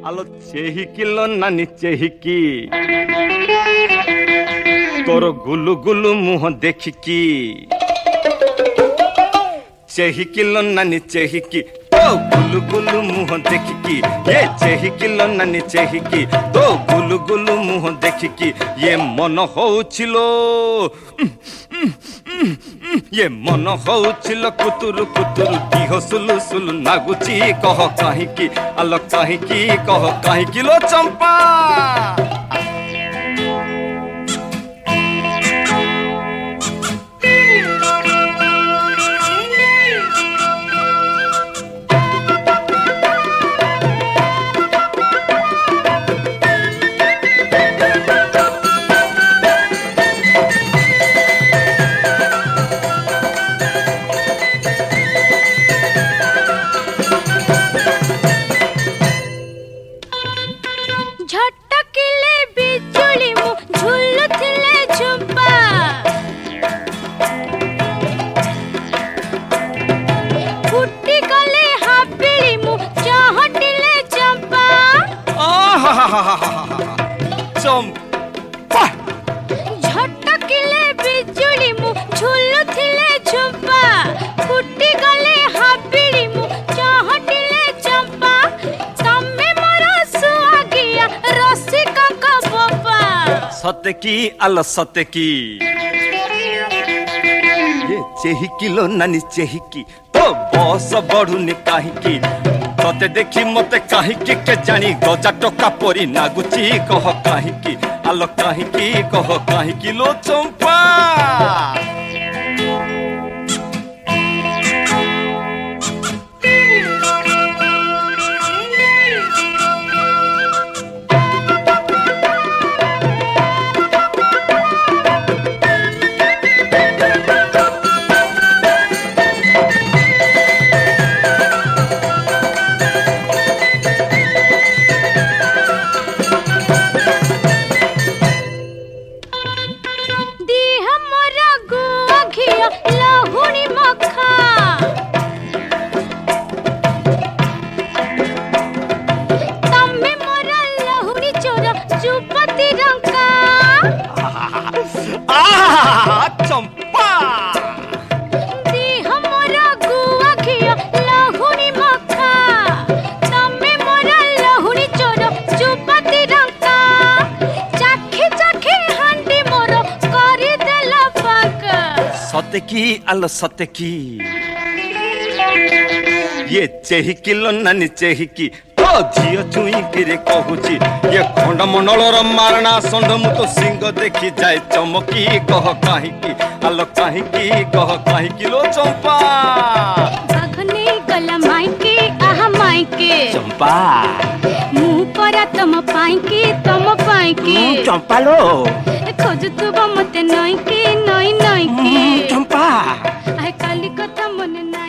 आलो चेहिकिलो नानी चेहिकी तोर गुलु गुलु मुह देखिकी चेहिकिलो नानी चेहिकी तो गुलु गुलु मुह देखिकी ये चेहिकिलो नानी चेहिकी तो गुलु गुलु मुह देखिकी ये मन होउछिलो ये मन होउछिलो कुतुरु कुतुरु दिह सुलु सुलु नागुची कह काहिकी आलो काहिकी कह काहिकी लो चंपा चंपा झटकिले बिजुली मु झुलुथिले झुंपा फुटी गले हाबिड़ी मु चहटिले चंपा तम्मे मोर सुआगिया रसिका का बाबा सत्य की आलो सत्य की ये चेहिकिलो नानी चेहिकी तो बस बढ़ुनी काहिकी तते देखी मते काहिकी के जानी गजा टोका परी नागुची कह काहिकी आलो काहिकी कह काहिकी लो चंपा चंपा हमरा गुआ खिया लहुनी मखा तम्मे मोरा लहुनी चोर चुपति रंका चाखी चाखी हांडी मोर करी देला पाक सत्य की आलो सत्य की ये चेहिकिलो नानी चेहिकी तो झियो चुई किरे कहूची ये खंडमंडलर मारणा षंढ मु तो सिंह देखी जाए चमकी कह काहिकी आलो काहिकी कह काहिकी लो चंपा अखने गला माइके आहा माइके चंपा मुँह परा तम पाइके चंपा लो खोजुतुब मते नइके नइ नइके चंपा आय काली कथा मने ना